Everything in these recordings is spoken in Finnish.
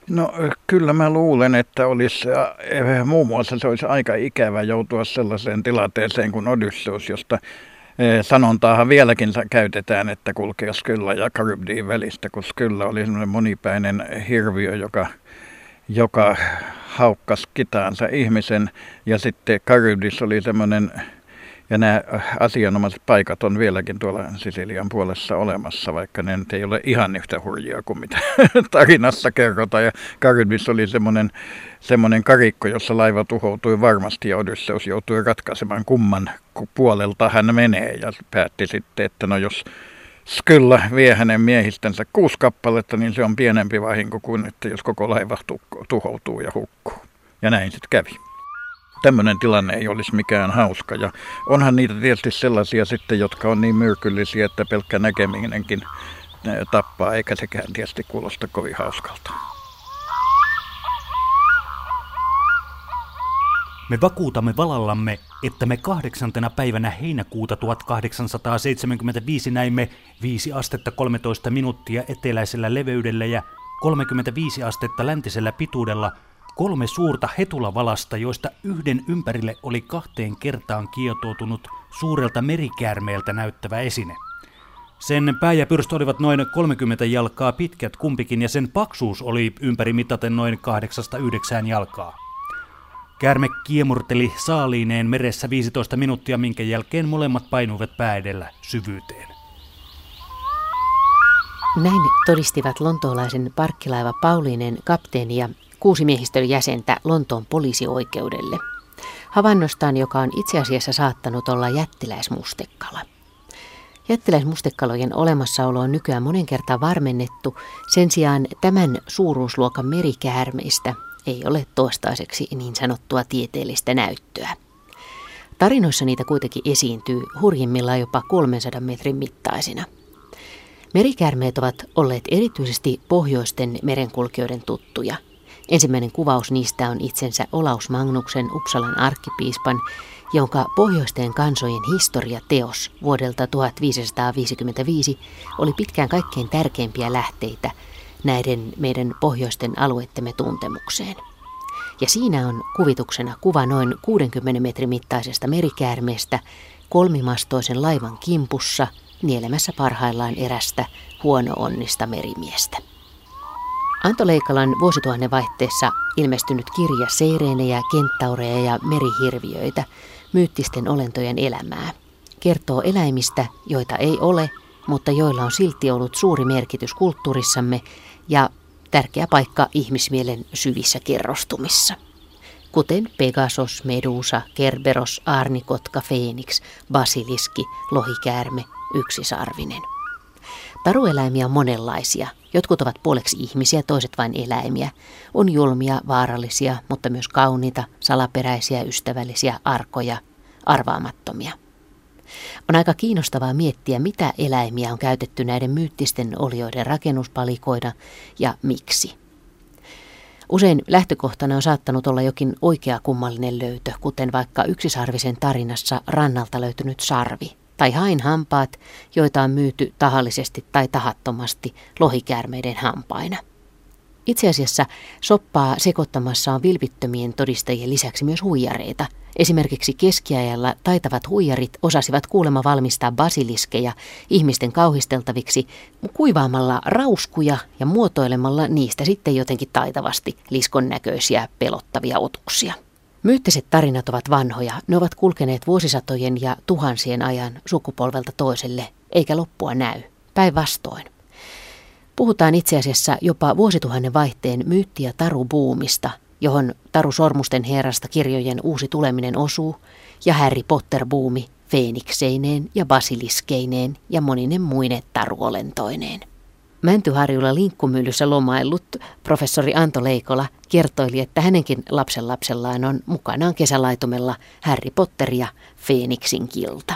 No kyllä mä luulen, että olisi muun muassa se olisi aika ikävä joutua sellaiseen tilanteeseen kuin Odysseus, josta sanontaahan vieläkin käytetään, että kulkea Skylla ja Charybdin välistä, kun Skylla oli semmoinen monipäinen hirviö, joka haukkasi kitaansa ihmisen, ja sitten Charybdis oli semmoinen, ja nämä asianomaiset paikat on vieläkin tuolla Sisilian puolessa olemassa, vaikka ne nyt ei ole ihan yhtä hurjia kuin mitä tarinassa kerrotaan. Ja Charybdis oli semmoinen karikko, jossa laiva tuhoutui varmasti, ja Odysseus joutui ratkaisemaan kumman puolelta hän menee, ja päätti sitten, että no jos Skylla vie hänen miehistänsä 6 kappaletta, niin se on pienempi vahinko kuin että jos koko laiva tuhoutuu ja hukkuu. Ja näin sitten kävi. Tämmöinen tilanne ei olisi mikään hauska, ja onhan niitä tietysti sellaisia sitten, jotka on niin myrkyllisiä, että pelkkä näkeminenkin tappaa, eikä sekään tietysti kuulosta kovin hauskalta. Me vakuutamme valallamme, että me 8. päivänä heinäkuuta 1875 näimme 5 astetta 13 minuuttia eteläisellä leveydellä ja 35 astetta läntisellä pituudella 3 suurta hetulavalasta, joista yhden ympärille oli 2 kertaan kietoutunut suurelta merikäärmeeltä näyttävä esine. Sen pää ja pyrstö olivat noin 30 jalkaa pitkät kumpikin, ja sen paksuus oli ympäri mitaten noin 8-9 jalkaa. Käärme kiemurteli saaliineen meressä 15 minuuttia, minkä jälkeen molemmat painuivat pää edellä syvyyteen. Näin todistivat lontoolaisen parkkilaiva Pauliinen kapteeni ja 6 miehistön jäsentä Lontoon poliisioikeudelle havainnostaan, joka on itse asiassa saattanut olla jättiläismustekala. Jättiläismustekalojen olemassaolo on nykyään monen kertaan varmennettu, sen sijaan tämän suuruusluokan merikäärmeistä ei ole toistaiseksi niin sanottua tieteellistä näyttöä. Tarinoissa niitä kuitenkin esiintyy hurjimmillaan jopa 300 metrin mittaisina. Merikäärmeet ovat olleet erityisesti pohjoisten merenkulkijoiden tuttuja. Ensimmäinen kuvaus niistä on itsensä Olaus Magnuksen, Uppsalan arkkipiispan, jonka Pohjoisten kansojen historiateos vuodelta 1555 oli pitkään kaikkein tärkeimpiä lähteitä näiden meidän pohjoisten alueittemme tuntemukseen. Ja siinä on kuvituksena kuva noin 60 metrin mittaisesta merikäärmeestä kolmimastoisen laivan kimpussa nielemässä parhaillaan erästä huono-onnista merimiestä. Anto Leikalan vuosituhannen vaihteessa ilmestynyt kirja seireenejä, kenttaureja ja merihirviöitä, myyttisten olentojen elämää, kertoo eläimistä, joita ei ole, mutta joilla on silti ollut suuri merkitys kulttuurissamme ja tärkeä paikka ihmismielen syvissä kerrostumissa. Kuten Pegasos, Medusa, Kerberos, aarnikotka, feeniks, basiliski, lohikäärme, yksisarvinen. Tarueläimiä on monenlaisia. Jotkut ovat puoleksi ihmisiä, toiset vain eläimiä. On julmia, vaarallisia, mutta myös kauniita, salaperäisiä, ystävällisiä, arkoja, arvaamattomia. On aika kiinnostavaa miettiä, mitä eläimiä on käytetty näiden myyttisten olioiden rakennuspalikoina ja miksi. Usein lähtökohtana on saattanut olla jokin oikea kummallinen löytö, kuten vaikka yksisarvisen tarinassa rannalta löytynyt sarvi, tai hain hampaat, joita on myyty tahallisesti tai tahattomasti lohikäärmeiden hampaina. Itse asiassa soppaa sekoittamassa on vilpittömien todistajien lisäksi myös huijareita. Esimerkiksi keskiajalla taitavat huijarit osasivat kuulemma valmistaa basiliskeja ihmisten kauhisteltaviksi kuivaamalla rauskuja ja muotoilemalla niistä sitten jotenkin taitavasti liskon näköisiä pelottavia otuksia. Myyttiset tarinat ovat vanhoja. Ne ovat kulkeneet vuosisatojen ja tuhansien ajan sukupolvelta toiselle, eikä loppua näy. Päinvastoin. Puhutaan itse asiassa jopa vuosituhannen vaihteen myytti- ja tarubuumista, johon Taru Sormusten herrasta kirjojen uusi tuleminen osuu, ja Harry Potter-buumi feenikseineen ja basiliskeineen ja monine muine taruolentoineen. Mäntyharjulla linkkumyllyssä lomaillut professori Anto Leikola kertoili, että hänenkin lapsenlapsellaan on mukanaan kesälaitumella Harry Potter ja Feeniksin kilta.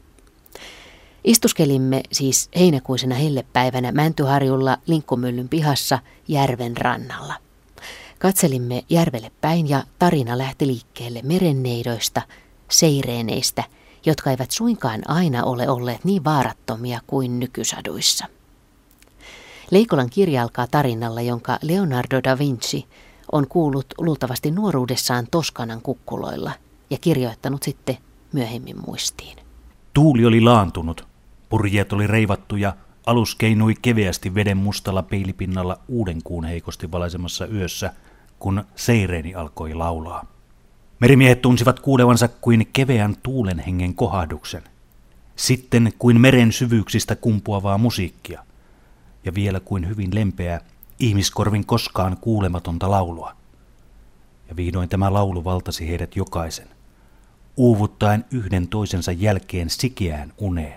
Istuskelimme siis heinäkuisena hellepäivänä Mäntyharjulla linkkumyllyn pihassa järven rannalla. Katselimme järvelle päin ja tarina lähti liikkeelle merenneidoista, seireeneistä, jotka eivät suinkaan aina ole olleet niin vaarattomia kuin nykysaduissa. Leikolan kirja alkaa tarinalla, jonka Leonardo da Vinci on kuullut luultavasti nuoruudessaan Toskanan kukkuloilla ja kirjoittanut sitten myöhemmin muistiin. Tuuli oli laantunut, purjeet oli reivattu ja alus keinui keveästi veden mustalla peilipinnalla uuden kuun heikosti valaisemassa yössä, kun seireeni alkoi laulaa. Merimiehet tunsivat kuulevansa kuin keveän tuulen hengen kohahduksen, sitten kuin meren syvyyksistä kumpuavaa musiikkia, ja vielä kuin hyvin lempeää, ihmiskorvin koskaan kuulematonta laulua. Ja vihdoin tämä laulu valtasi heidät jokaisen, uuvuttaen yhden toisensa jälkeen sikeään uneen.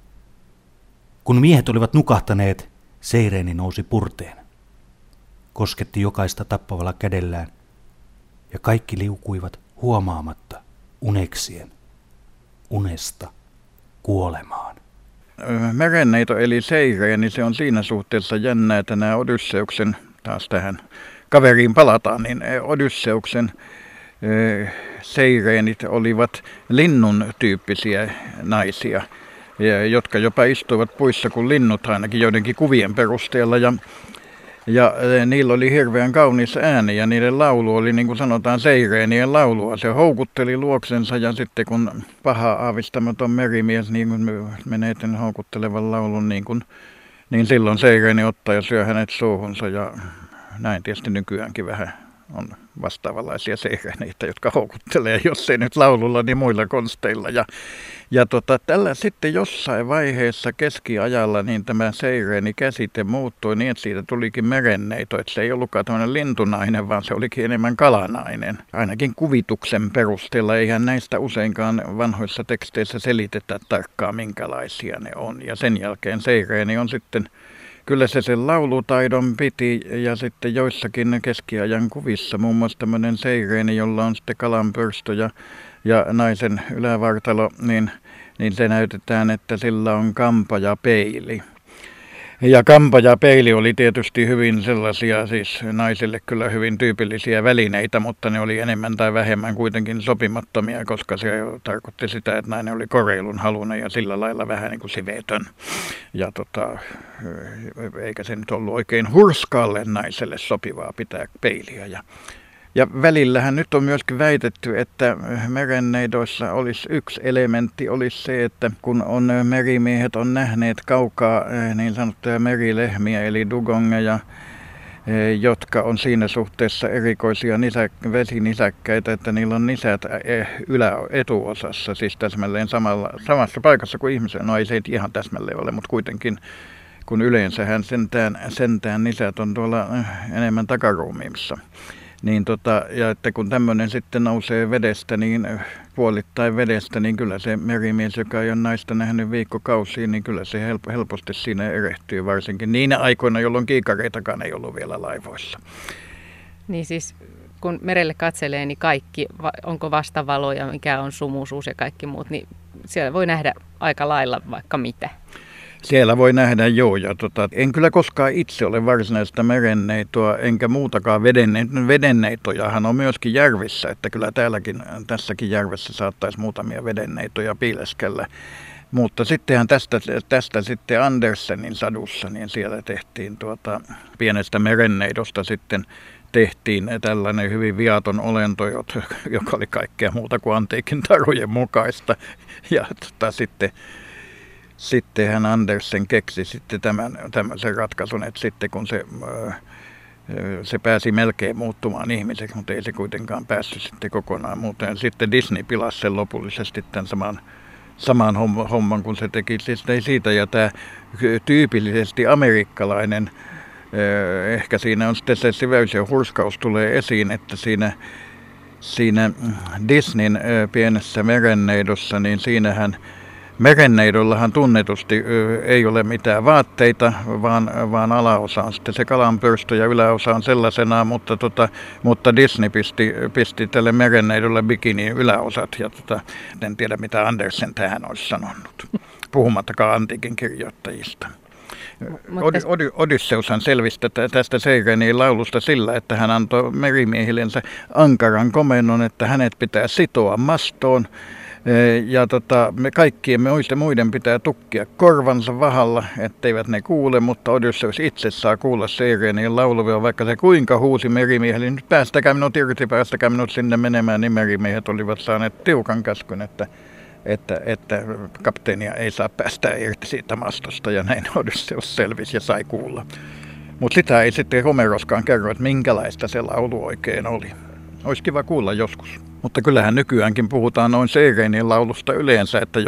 Kun miehet olivat nukahtaneet, seireeni nousi purteen, kosketti jokaista tappavalla kädellään, ja kaikki liukuivat huomaamatta uneksien, unesta kuolemaan. Merenneito eli seireeni, se on siinä suhteessa jännää, että nämä Odysseuksen, taas tähän kaveriin palataan, niin Odysseuksen seireenit olivat linnun tyyppisiä naisia, jotka jopa istuivat puissa kuin linnut ainakin joidenkin kuvien perusteella. Ja niillä oli hirveän kaunis ääni ja niiden laulu oli, niin kuin sanotaan, seireenien laulua. Se houkutteli luoksensa ja sitten kun paha aavistamaton merimies niin kun menee houkuttelevan laulun, niin silloin seireeni ottaa ja syö hänet suuhunsa. Ja näin tietysti nykyäänkin vähän on vastaavanlaisia seireneitä, jotka houkuttelee, jos ei nyt laululla, niin muilla konsteilla. Ja tällä sitten jossain vaiheessa keskiajalla niin tämä seireeni käsite muuttui niin, että siitä tulikin merenneito. Että se ei ollutkaan tämmöinen lintunainen, vaan se olikin enemmän kalanainen. Ainakin kuvituksen perusteella eihän näistä useinkaan vanhoissa teksteissä selitetä tarkkaan, minkälaisia ne on. Ja sen jälkeen seireeni on sitten, kyllä se sen laulutaidon piti ja sitten joissakin keskiajan kuvissa, muun muassa tämmöinen seireeni, jolla on sitten kalanpyrstö ja naisen ylävartalo, niin se näytetään, että sillä on kampa ja peili. Ja kampa ja peili oli tietysti hyvin sellaisia, siis naisille kyllä hyvin tyypillisiä välineitä, mutta ne oli enemmän tai vähemmän kuitenkin sopimattomia, koska se tarkoitti sitä, että nainen oli koreilun halunen ja sillä lailla vähän niin kuin sivetön. Ja eikä se nyt ollut oikein hurskaalle naiselle sopivaa pitää peiliä. Ja välillähän nyt on myöskin väitetty, että merenneidoissa olisi yksi elementti, olisi se, että kun merimiehet on nähneet kaukaa niin sanottuja merilehmiä, eli dugongeja, jotka on siinä suhteessa erikoisia vesinisäkkäitä, että niillä on nisät etuosassa, siis täsmälleen samassa paikassa kuin ihmisen. No ei se ihan täsmälleen ole, mutta kuitenkin, kun yleensähän sentään nisät on tuolla enemmän takaruumiimissa. Ja että kun tämmöinen sitten nousee vedestä, niin puolittain vedestä, niin kyllä se merimies, joka ei ole naista nähnyt viikkokausiin, niin kyllä se helposti siinä erehtyy, varsinkin niinä aikoina, jolloin kiikareitakaan ei ollut vielä laivoissa. Niin siis kun merelle katselee, niin kaikki, onko vastavalo ja mikä on sumuisuus ja kaikki muut, niin siellä voi nähdä aika lailla vaikka mitä. Siellä voi nähdä joo, ja en kyllä koskaan itse ole varsinaista merenneitoa, enkä muutakaan vedenneitojahan on myöskin järvissä, että kyllä tässäkin järvessä saattaisi muutamia vedenneitoja piileskellä. Mutta sittenhän tästä sitten Andersenin sadussa, niin siellä tehtiin pienestä merenneidosta sitten tehtiin tällainen hyvin viaton olento, joka oli kaikkea muuta kuin antiikin tarujen mukaista, ja sitten hän Andersen keksi sitten tämmöisen ratkaisun, että sitten kun se pääsi melkein muuttumaan ihmiseksi, mutta ei se kuitenkaan päässyt sitten kokonaan muuten. Sitten Disney pilasi sen lopullisesti tämän saman homman, kun se teki siitä. Ja tämä tyypillisesti amerikkalainen, ehkä siinä on sitten se siveys ja hurskaus tulee esiin, että siinä Disneyn pienessä merenneidossa, niin siinähän merenneidollahan tunnetusti ei ole mitään vaatteita, vaan alaosa on sitten se kalanpyrstö ja yläosa on sellaisenaan, mutta Disney pisti tälle merenneidolle bikiniin yläosat. Ja en tiedä, mitä Andersen tähän olisi sanonut, puhumattakaan antiikin kirjoittajista. Odysseushan selvisi tästä seireenien laulusta sillä, että hän antoi merimiehillensä ankaran komennon, että hänet pitää sitoa mastoon Ja me kaikkien muiden pitää tukkia korvansa vahalla, etteivät ne kuule, mutta Odysseus itse saa kuulla Seireenien lauluvia, vaikka se kuinka huusi merimiehelle, nyt päästäkää minut irti, päästäkää minut sinne menemään, niin merimiehet olivat saaneet tiukan käskyn, että kapteenia ei saa päästää irti siitä mastosta, ja näin Odysseus selvisi ja sai kuulla. Mutta sitä ei sitten Homeroskaan kerro, että minkälaista se laulu oikein oli. Olisi kiva kuulla joskus. Mutta kyllähän nykyäänkin puhutaan noin Seireenin laulusta yleensä, että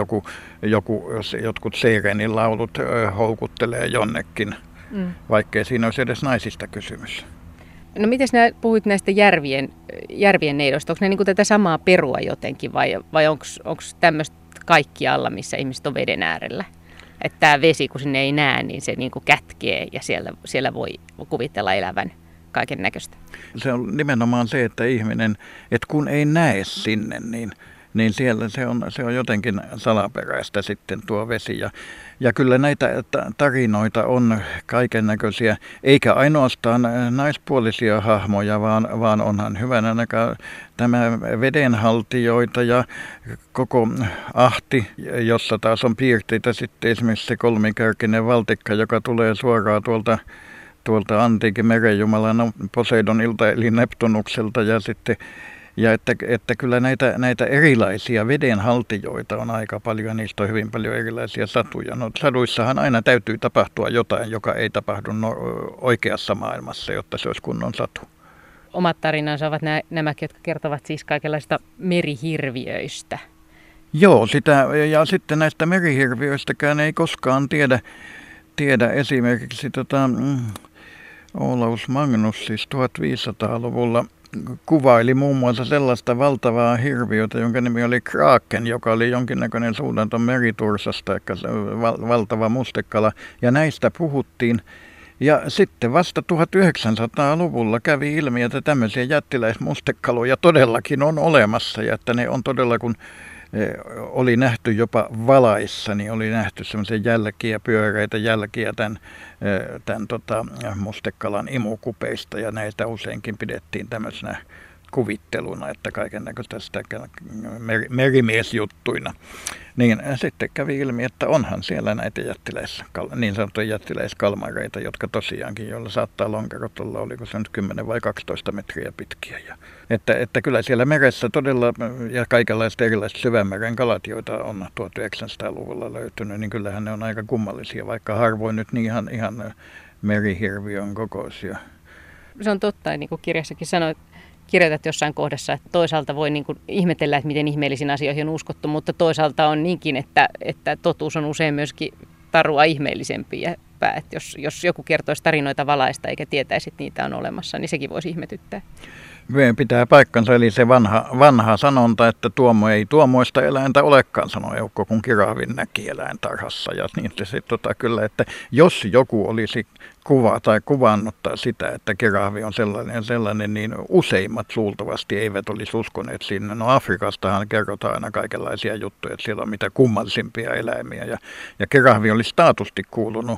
jotkut Seireenin laulut houkuttelee jonnekin, vaikkei siinä olisi edes naisista kysymys. No miten puhuit näistä järvien neidoista? Onko ne niin kuin tätä samaa perua jotenkin vai onko tämmöistä kaikkialla, missä ihmiset on veden äärellä? Että tämä vesi, kun sinne ei näe, niin se niin kuin kätkee ja siellä voi kuvitella elävän kaiken näköistä. Se on nimenomaan se, että ihminen, että kun ei näe sinne, niin siellä se on jotenkin salaperäistä sitten tuo vesi. Ja kyllä näitä tarinoita on kaiken näköisiä, eikä ainoastaan naispuolisia hahmoja, vaan onhan hyvänä näköä tämä vedenhaltijoita ja koko ahti, jossa taas on piirteitä sitten esimerkiksi se kolmikärkinen valtikka, joka tulee suoraan tuolta antiikin merenjumalan Poseidonilta eli Neptunukselta ja että kyllä näitä erilaisia vedenhaltijoita on aika paljon ja niistä on hyvin paljon erilaisia satuja. No, saduissahan aina täytyy tapahtua jotain, joka ei tapahdu oikeassa maailmassa, jotta se olisi kunnon satu. Omat tarinansa ovat nämä, jotka kertovat siis kaikenlaista merihirviöistä. Joo, ja sitten näistä merihirviöistäkään ei koskaan tiedä esimerkiksi Olaus Magnus siis 1500-luvulla kuvaili muun muassa sellaista valtavaa hirviötä, jonka nimi oli Kraken, joka oli jonkinnäköinen suudanton meritursasta, eli valtava mustekala, ja näistä puhuttiin. Ja sitten vasta 1900-luvulla kävi ilmi, että tämmöisiä jättiläismustekaloja todellakin on olemassa, ja että ne on todella, kun oli nähty jopa valaissa, niin oli nähty semmoisia jälkiä, pyöreitä jälkiä tämän mustekalan imukupeista, ja näitä useinkin pidettiin tämmöisenä kuvitteluna, että kaikennäköistä sitä merimiesjuttuina. Niin sitten kävi ilmi, että onhan siellä näitä niin sanottuja jättiläiskalmareita, jotka tosiaankin, joilla saattaa lonkerot olla, oliko se nyt 10 vai 12 metriä pitkiä. Että kyllä siellä meressä todella, ja kaikenlaiset erilaiset syvämeren kalat, joita on 1900-luvulla löytynyt, niin kyllähän ne on aika kummallisia, vaikka harvoin nyt niin ihan merihirviön kokoisia. Se on totta, niin kuin kirjassakin sanoit, kirjoitat jossain kohdassa, että toisaalta voi niin kuin ihmetellä, että miten ihmeellisiin asioihin on uskottu, mutta toisaalta on niinkin, että totuus on usein myöskin tarua ihmeellisempi. Ja että jos joku kertoisi tarinoita valaista eikä tietäisi, että niitä on olemassa, niin sekin voisi ihmetyttää. Pitää paikkansa, eli se vanha sanonta, että ei tuomoista eläintä olekaan, sanoi Eukko, kun kirahvin näki eläintarhassa. Ja niin se kyllä, että jos joku olisi kuvannut sitä, että kirahvi on sellainen, niin useimmat luultavasti eivät olisi uskoneet sinne. No Afrikastahan kerrotaan aina kaikenlaisia juttuja, että siellä on mitä kummallisimpia eläimiä, ja kirahvi olisi taatusti kuulunut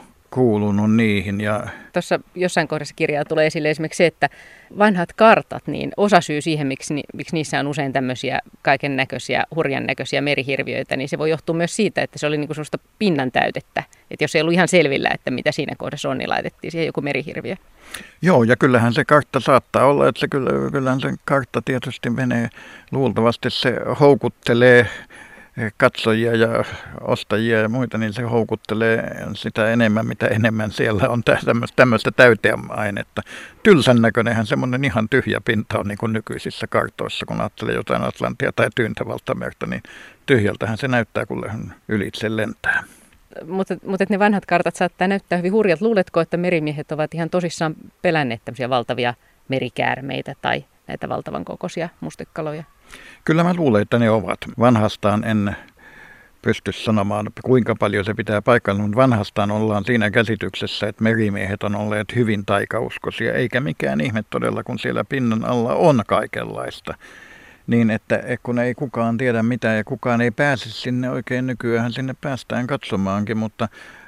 niihin. Tuossa jossain kohdassa kirjaa tulee esille esimerkiksi se, että vanhat kartat, niin osasyy siihen, miksi niissä on usein tämmöisiä kaiken näköisiä, hurjan näköisiä merihirviöitä, niin se voi johtua myös siitä, että se oli niinku sellaista pinnan täytettä. Että jos ei ollut ihan selvillä, että mitä siinä kohdassa on, niin laitettiin siihen joku merihirviö. Joo, ja kyllähän se kartta saattaa olla, että kyllähän se kartta tietysti menee, luultavasti se houkuttelee katsojia ja ostajia ja muita, niin se houkuttelee sitä enemmän, mitä enemmän siellä on tämmöistä täyteainetta. Tylsän näköinenhän semmoinen ihan tyhjä pinta on niin kuin nykyisissä kartoissa, kun ajattelee jotain Atlantia tai Tyyntävaltamerta, niin tyhjältähän se näyttää, kun ylitse lentää. Mutta ne vanhat kartat saattaa näyttää hyvin hurjat. Luuletko, että merimiehet ovat ihan tosissaan pelänneet tämmöisiä valtavia merikäärmeitä tai näitä valtavan kokoisia mustekaloja? Kyllä mä luulen, että ne ovat. Vanhastaan en pysty sanomaan, kuinka paljon se pitää paikalla, mutta vanhastaan ollaan siinä käsityksessä, että merimiehet on olleet hyvin taikauskoisia, eikä mikään ihme todella, kun siellä pinnan alla on kaikenlaista. Niin, että kun ei kukaan tiedä mitään ja kukaan ei pääse sinne oikein, nykyään sinne päästään katsomaankin, mutta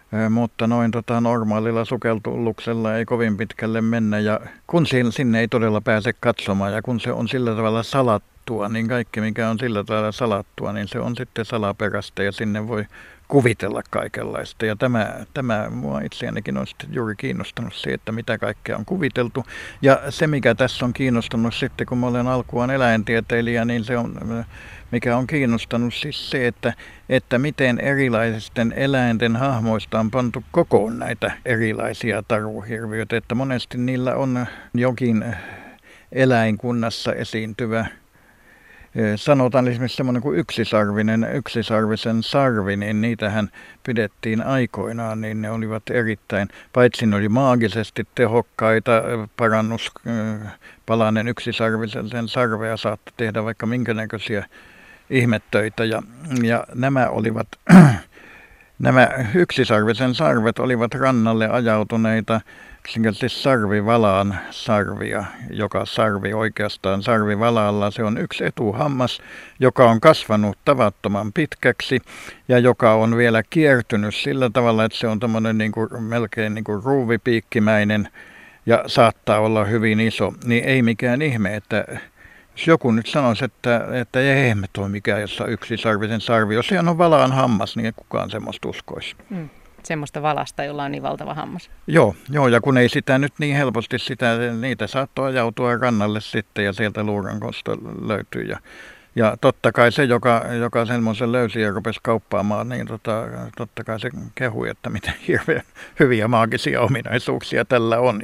noin normaalilla sukelluksella ei kovin pitkälle mennä, ja kun sinne ei todella pääse katsomaan, ja kun se on sillä tavalla salattua, niin kaikki mikä on sillä tavalla salattua, niin se on sitten salaperäistä ja sinne voi kuvitella kaikenlaista. Ja tämä mua itseänikin on sitten juuri kiinnostanut se, että mitä kaikkea on kuviteltu. Ja se mikä tässä on kiinnostanut sitten, kun mä olen alkuaan eläintieteilijä, niin se on, mikä on kiinnostanut siis se, että miten erilaisten eläinten hahmoista on pantu kokoon näitä erilaisia taruhirviöitä. Että monesti niillä on jokin eläinkunnassa esiintyvä, sanotaan esimerkiksi semmoinen kuin yksisarvisen sarvi, niin niitähän pidettiin aikoinaan, niin ne olivat erittäin, paitsi ne oli maagisesti tehokkaita, parannuspalanen yksisarvisen sarvea saattoi tehdä vaikka minkä näköisiä ihmettöitä, ja nämä olivat, nämä yksisarvisen sarvet olivat rannalle ajautuneita yksinkertaisesti sarvivalaan sarvia, joka sarvi oikeastaan sarvivalalla, se on yksi etuhammas, joka on kasvanut tavattoman pitkäksi ja joka on vielä kiertynyt sillä tavalla, että se on tämmöinen melkein niin kuin ruuvipiikkimäinen ja saattaa olla hyvin iso, niin ei mikään ihme, että jos joku nyt sanoisi, että ei ihme tuo mikään, jossa yksisarvisen sarvi, jos sehän on valaan hammas, niin kukaan semmoista uskoisi. Semmoista valasta, jolla on niin valtava hammas. Joo, ja kun ei sitä nyt niin helposti, niitä saattoi ajautua rannalle sitten ja sieltä luurankosta löytyy. Ja totta kai se, joka semmoisen löysi ja rupesi kauppaamaan, niin totta kai se kehui, että miten hirveän hyviä maagisia ominaisuuksia tällä on.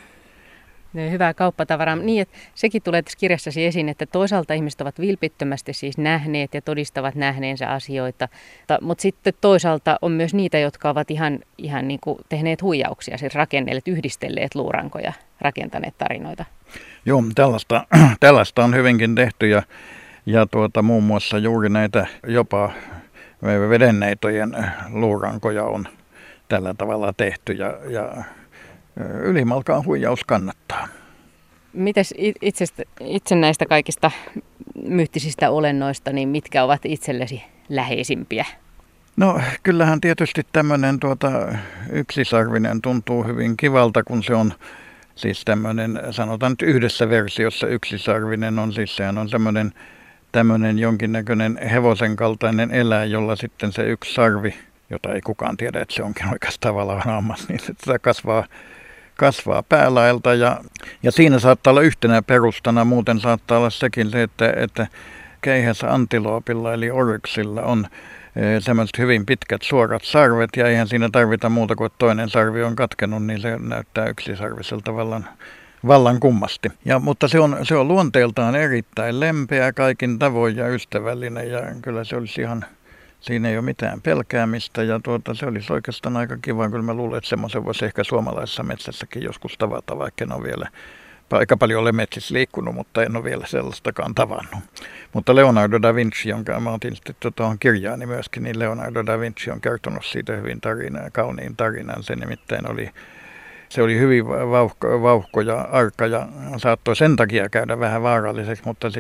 Hyvää kauppatavaraa. Niin, että sekin tulee tässä kirjassasi esiin, että toisaalta ihmiset ovat vilpittömästi siis nähneet ja todistavat nähneensä asioita, mutta sitten toisaalta on myös niitä, jotka ovat ihan niin kuin tehneet huijauksia, siis rakennelleet, yhdistelleet luurankoja, rakentaneet tarinoita. Joo, tällaista on hyvinkin tehty ja muun muassa juuri näitä jopa vedenneitojen luurankoja on tällä tavalla tehty ja ylimalkaan huijaus kannattaa. Mites itse näistä kaikista myyttisistä olennoista, niin mitkä ovat itsellesi läheisimpiä? No kyllähän tietysti tämmöinen yksisarvinen tuntuu hyvin kivalta, kun se on siis tämmöinen, sanotaan nyt yhdessä versiossa yksisarvinen on siis, sehän on tämmöinen jonkinnäköinen hevosen kaltainen eläin, jolla sitten se yksi sarvi, jota ei kukaan tiedä, että se onkin oikeastaan tavallaan hammas, niin se kasvaa päälaelta ja siinä saattaa olla yhtenä perustana, muuten saattaa olla sekin se, että keihässä antiloopilla eli oryksilla on semmoiset hyvin pitkät suorat sarvet ja eihän siinä tarvita muuta kuin toinen sarvi on katkenut, niin se näyttää yksisarviselta vallan kummasti. Mutta se on luonteeltaan erittäin lempeä kaikin tavoin ja ystävällinen ja kyllä se olisi ihan, siinä ei ole mitään pelkäämistä ja se olisi oikeastaan aika kiva. Kyllä mä luulen, että semmoisen voisi ehkä suomalaisessa metsässäkin joskus tavata, vaikka en ole vielä aika paljon ole metsissä liikkunut, mutta en ole vielä sellaistakaan tavannut. Mutta Leonardo da Vinci, jonka mä otin sitten tuohon kirjaani myöskin, niin Leonardo da Vinci on kertonut siitä hyvin kauniin tarinan. Se nimittäin se oli hyvin vauhko ja arka ja saattoi sen takia käydä vähän vaaralliseksi, mutta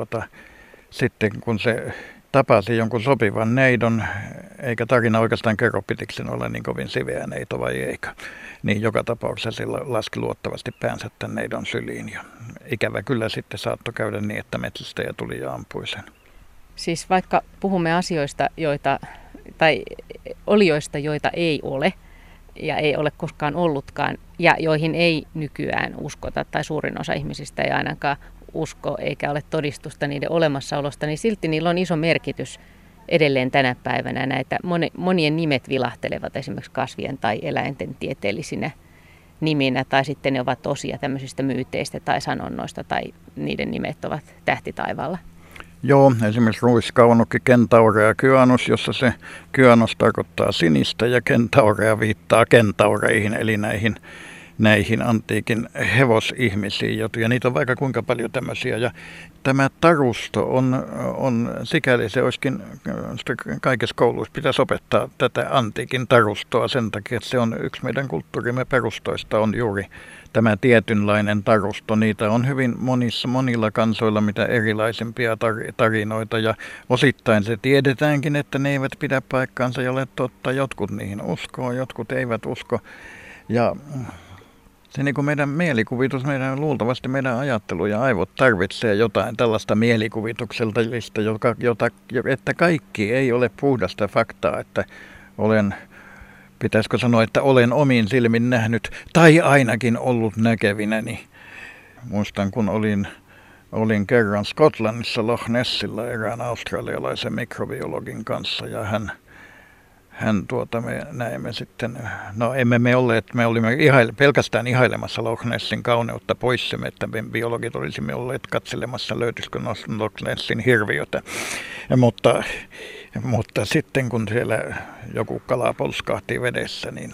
sitten kun se tapasi jonkun sopivan neidon, eikä tarina oikeastaan kerro, pitikö sen olla niin kovin siveä neito vai eikä. Niin joka tapauksessa sillä laski luottavasti päänsä tämän neidon syliin. Ja ikävä kyllä sitten saattoi käydä niin, että metsästäjä tuli ja ampui sen. Siis vaikka puhumme asioista, tai olioista, joita ei ole ja ei ole koskaan ollutkaan ja joihin ei nykyään uskota tai suurin osa ihmisistä ei ainakaan usko eikä ole todistusta niiden olemassaolosta, niin silti niillä on iso merkitys edelleen tänä päivänä. Näitä monien nimet vilahtelevat esimerkiksi kasvien tai eläinten tieteellisinä niminä tai sitten ne ovat osia tämmöisistä myyteistä tai sanonnoista tai niiden nimet ovat tähtitaivaalla. Joo, esimerkiksi ruiskaunukki, kentaurea ja kyanus, jossa se kyanus tarkoittaa sinistä ja kentaurea viittaa kentaureihin, eli näihin antiikin hevosihmisiin, ja niitä on vaikka kuinka paljon tämmöisiä. Ja tämä tarusto on sikäli se olisikin, kaikissa kouluissa pitäisi opettaa tätä antiikin tarustoa sen takia, että se on yksi meidän kulttuurimme perustoista on juuri tämä tietynlainen tarusto. Niitä on hyvin monilla kansoilla mitä erilaisimpia tarinoita ja osittain se tiedetäänkin, että ne eivät pidä paikkaansa ja ole totta. Jotkut niihin uskoo, jotkut eivät usko. se niin kuin meidän mielikuvitus, luultavasti meidän ajattelu ja aivot tarvitsee jotain tällaista mielikuvituksellista, että kaikki ei ole puhdasta faktaa, että pitäisikö sanoa, että olen omin silmin nähnyt tai ainakin ollut näkevinäni. Muistan, kun olin kerran Skotlannissa Loch Nessillä erään australialaisen mikrobiologin kanssa ja me näimme sitten, no emme me olleet, me olimme pelkästään ihailemassa Loch Nessin kauneutta poissemme, että me biologit olisimme olleet katselemassa löytyisikö Loch Nessin hirviötä. Mutta sitten kun siellä joku kala polskahti vedessä, niin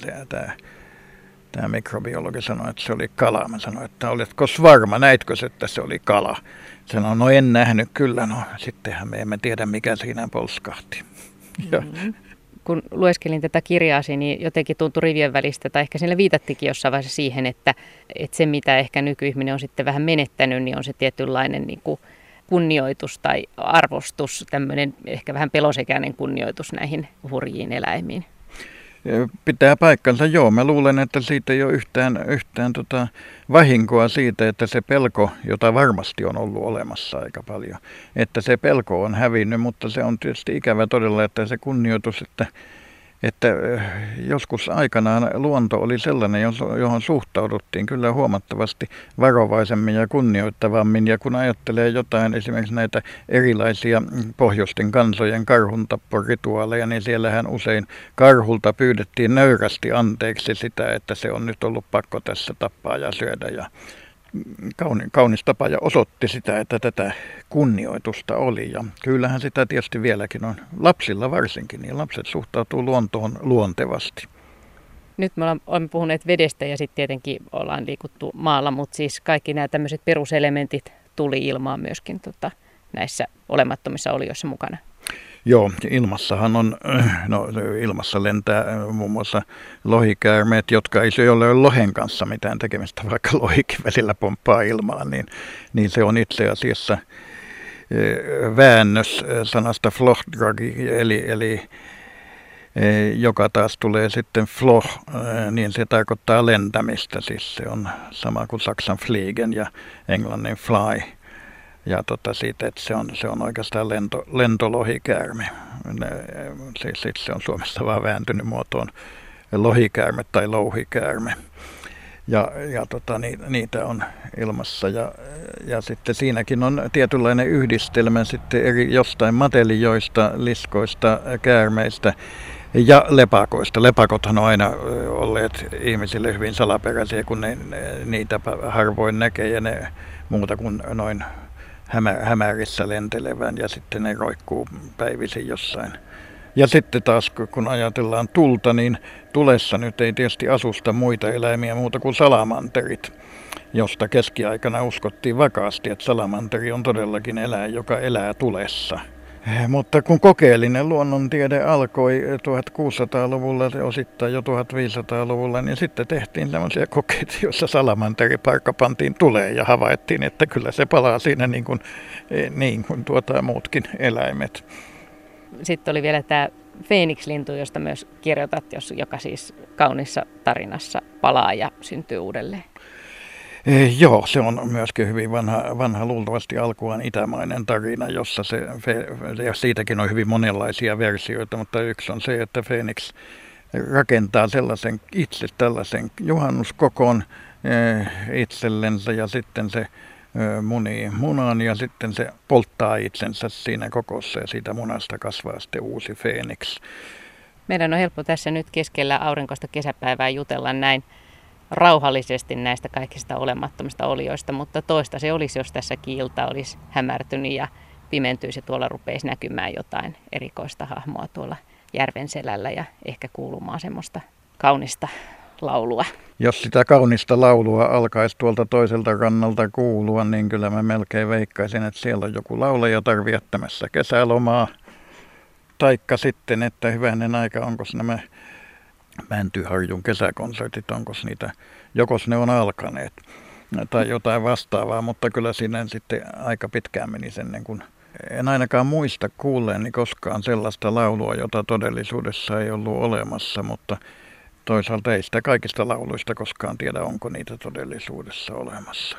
tämä mikrobiologi sanoi, että se oli kala. Mä sanoin, että oletko varma, näitkö että se oli kala? Sanoin, no en nähnyt kyllä, no sittenhän me emme tiedä mikä siinä polskahti. Mm-hmm. Kun lueskelin tätä kirjaasi, niin jotenkin tuntui rivien välistä, tai ehkä siellä viitattikin jossain vaiheessa siihen, että se mitä ehkä nykyihminen on sitten vähän menettänyt, niin on se tietynlainen niin kuin kunnioitus tai arvostus, tämmöinen ehkä vähän pelosekäinen kunnioitus näihin hurjiin eläimiin. Pitää paikkansa, joo. Mä luulen, että siitä ei ole yhtään vahinkoa siitä, että se pelko, jota varmasti on ollut olemassa aika paljon, että se pelko on hävinnyt, mutta se on tietysti ikävä todella, että se kunnioitus, että joskus aikanaan luonto oli sellainen, johon suhtauduttiin kyllä huomattavasti varovaisemmin ja kunnioittavammin. Ja kun ajattelee jotain, esimerkiksi näitä erilaisia pohjoisten kansojen karhuntapporituaaleja, niin siellähän usein karhulta pyydettiin nöyrästi anteeksi sitä, että se on nyt ollut pakko tässä tappaa ja syödä. Ja kaunis tapa ja osoitti sitä, että tätä kunnioitusta oli. Ja kyllähän sitä tietysti vieläkin on. Lapsilla varsinkin, niin lapset suhtautuu luontoon luontevasti. Nyt me olemme puhuneet vedestä ja sitten tietenkin ollaan liikuttu maalla, mutta siis kaikki nämä tämmöiset peruselementit tuli ilmaan myöskin näissä olemattomissa olioissa mukana. Joo, ilmassahan on, ilmassa lentää muun muassa lohikäärmeet, jotka ei ole lohen kanssa mitään tekemistä, vaikka lohikin välillä pomppaa ilmaan, niin se on itse asiassa väännös sanasta flochdragi, eli joka taas tulee sitten floch, niin se tarkoittaa lentämistä, siis se on sama kuin saksan fliegen ja englannin fly. Ja siitä, että se on oikeastaan lentolohikäärme. Siis se on Suomessa vaan vääntynyt muotoon lohikäärme tai louhikäärme. Niitä on ilmassa ja sitten siinäkin on tietynlainen yhdistelmä sitten jostain matelioista, liskoista, käärmeistä ja lepakoista. Lepakothan on aina olleet ihmisille hyvin salaperäisiä, kun niitä harvoin näkee ja ne muuta kuin noin hämärissä lentelevän ja sitten ne roikkuu päivisin jossain. Ja sitten taas kun ajatellaan tulta, niin tulessa nyt ei tietysti asusta muita eläimiä muuta kuin salamanterit, josta keskiaikana uskottiin vakaasti, että salamanteri on todellakin eläin, joka elää tulessa. Mutta kun kokeellinen luonnontiede alkoi 1600-luvulla, osittain jo 1500-luvulla, niin sitten tehtiin sellaisia kokeita, joissa salamanteriparka pantiin tuleen ja havaittiin, että kyllä se palaa siinä niin kuin muutkin eläimet. Sitten oli vielä tämä Feeniks-lintu, josta myös kirjoitat, joka siis kaunissa tarinassa palaa ja syntyy uudelleen. Joo, se on myöskin hyvin vanha luultavasti alkuaan itämainen tarina, jossa ja siitäkin on hyvin monenlaisia versioita, mutta yksi on se, että Feeniks rakentaa itse tällaisen juhannuskokon itsellensä ja sitten se munii munan ja sitten se polttaa itsensä siinä kokossa ja siitä munasta kasvaa sitten uusi Feeniks. Meidän on helppo tässä nyt keskellä aurinkoista kesäpäivää jutella näin rauhallisesti näistä kaikista olemattomista olioista, mutta toista se olisi, jos tässä ilta olisi hämärtynyt ja pimentyisi, tuolla rupeisi näkymään jotain erikoista hahmoa tuolla järven selällä ja ehkä kuulumaan semmoista kaunista laulua. Jos sitä kaunista laulua alkaisi tuolta toiselta rannalta kuulua, niin kyllä mä melkein veikkaisin, että siellä on joku laulajatar viettämässä kesälomaa. Taikka sitten, että hyvänen aika, onko nämä Mäntyharjun kesäkonsertit, jokos ne on alkaneet tai jotain vastaavaa, mutta kyllä siinä sitten aika pitkään menisi ennen kuin en ainakaan muista kuulleeni koskaan sellaista laulua, jota todellisuudessa ei ollut olemassa, mutta toisaalta ei sitä kaikista lauluista koskaan tiedä, onko niitä todellisuudessa olemassa.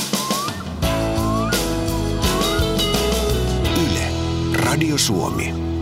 Yle, Radio Suomi.